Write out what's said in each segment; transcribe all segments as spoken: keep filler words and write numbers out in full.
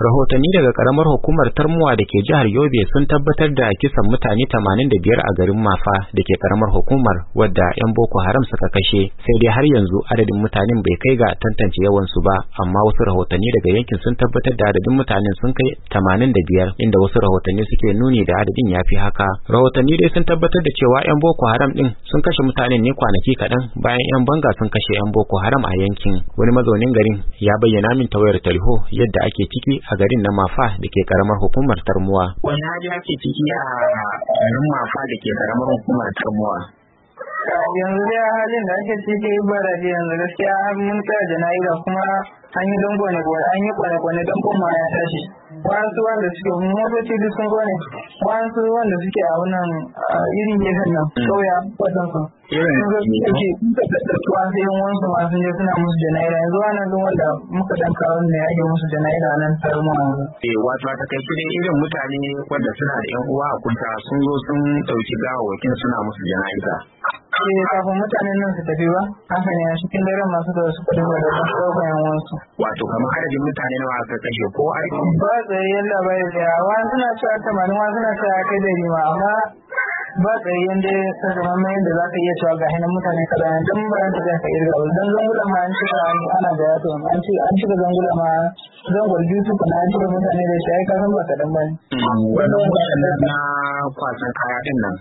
Rahotanni daga karamar hukumar Tarmuwa da ke jihar Yobe sun tabbatar da kisan mutane tamanin da biyar a garin Mafa da ke karamar hukumar wadda 'yan Boko Haram suka kashe, sai dai har yanzu adadin mutanen bai kai ga tantance yawansu ba, amma wasu rahotanni daga yankin sun tabbatar da adadin mutanen sun kai tamanin da biyar, inda wasu rahotanni suke nuni da adadin ya fi haka. Rahotanni dai sun tabbatar da cewa 'yan Boko Haram din sun kashe mutanen ne kwanaki kaɗan bayan 'yan banga sun kashe 'yan Boko Haram a yankin. Wani mazaunin garin ya bayyana min ta wayar tarho yadda ake ciki a garin na Mafa da ke karamar hukumar Tarmuwa. Wani hali ake ciki a garin Mafa da ke karamar hukumar Tarmuwa? Yanzu dai halin da ake ciki bara da yanzu gaskiya mun tsaya jana'iza kuma an yi don gwane gwane an yi kwane kwane don kuma ya tashi. Wasu wanda suke motoci duk sun gwane, wasu wanda suke a wannan irin gefen nan kauya wadansu. Sun zo su ke tattattuwa sai yin wansu masu je suna musu jana'iza, yanzu wannan duk wanda muka dan kawo ne ake musu jana'iza nan Tarmuwa yanzu. Eh wato ta kai dai irin mutane wanda suna da yan uwa a kusa sun zo sun ɗauki gawawakin suna musu jana'iza. Eh kafin mutanen nan su tafi ba, haka ne a cikin daren masu da suka tafi da ɗaukar yan wansu. Wato kamar adadin mutane nawa aka kashe ko ai? Ba tsayayyen labari da yawa suna cewa tamanin wa suna cewa kai da rima amma ba tsayayyen dai sakamakon yadda za ka iya cewa ga hinan mutane kaza don ba ta za ka irga ba don zangula ma an cika ana da yato an ci an cika zangula ma zangwar jutu kuma an cika mutane da shi ai ka san ba kaɗan ba ne. Wannan mutane na kwasan kaya din nan.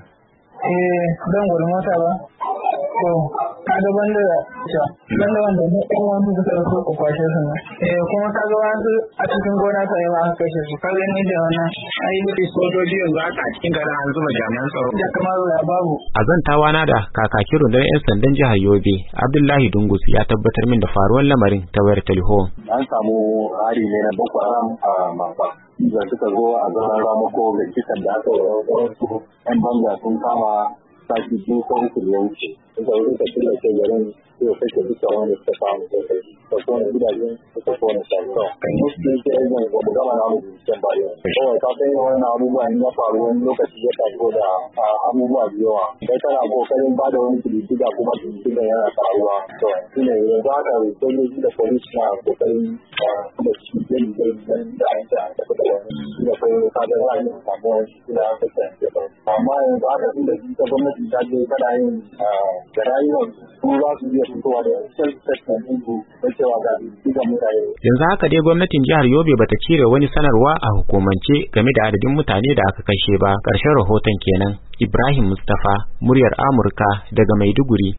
Eh zangwar mota ba. To kaga banda da banda wanda ne ɗan wani suka ɗauko ko kwashe su ne. Eh kuma kaga wasu a cikin gona sai ma aka kashe su kaga ni da wannan ai muke sojoji yanzu aka a cikin garin an zuba jami'an tsaro da kamar ya babu. A zantawa na da kakakin rundunar 'yan sandan jihar Yobe Abdullahi Dungus ya tabbatar min da faruwar lamarin ta wayar talho. An samu hari ne na Boko Haram a Mafa. Da suka zo a zaman ramako ga kisan da aka yi wasu 'yan banga sun kama sati biyu ko uku da ya wuce. Suka wuce ka kila ke garin suka kashe duka wanda suka samu sosai. Suka kone gidajen suka kone shari'a. Kan yi su ke yin wani gama na mutu cikin bayan. Kawai ka sai wani abubuwa in ya faru wani lokaci ya taso da abubuwa da yawa. Kai kana kokarin ba da wani kididdiga kuma kididdiga yana faruwa. To shi ne yanzu haka sojoji da polis na kokarin da shi ke da da an ta tafi da wani. Shi da kai ka da ra'ayin samuwa shi da aka ce. Amma yanzu haka tun da shi ta gwamnati ta je kada yin da rayuwar su za su iya fitowa da self-assessment ɗin da cewa ga diga mutane. Yanzu haka dai gwamnatin jihar Yobe bata cire wani sanarwa a hukumance game da adadin mutane da aka kashe ba. Ƙarshen rahoton kenan. Ibrahim Mustapha, muryar Amurka daga Maiduguri.